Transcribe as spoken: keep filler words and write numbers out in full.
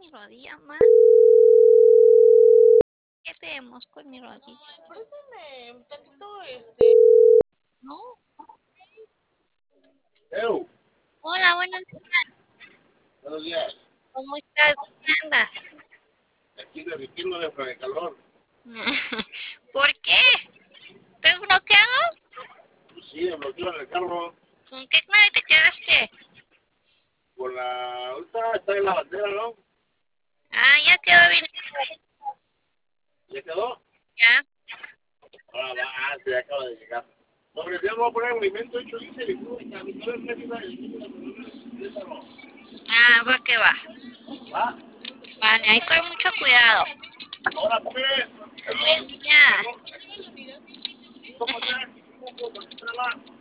mi rodilla mal. ¿Qué tenemos con mi rodilla? Préstame un tantito, este... No. Eu, Hola, buenos días. buenos días. ¿Cómo estás? ¿Dónde andas? Aquí derritiéndome por el calor. ¿Por qué? ¿Estás bloqueado? Pues sí, me bloqueo en el carro. ¿Con qué clave te quedaste? Por la... Ahorita está en la bandera, ¿no? Ah, ya quedó bien. ¿Ya quedó? Ya. Ah, va, ah, sí, acaba de llegar. No, pero ya me voy a poner el movimiento hecho, dice el club, y a mi club me ayuda el Ah, va que va. ¿va? Vale, ahí con mucho cuidado. Ahora, pues. Buen día. ¿Cómo estás? ¿Cómo estás?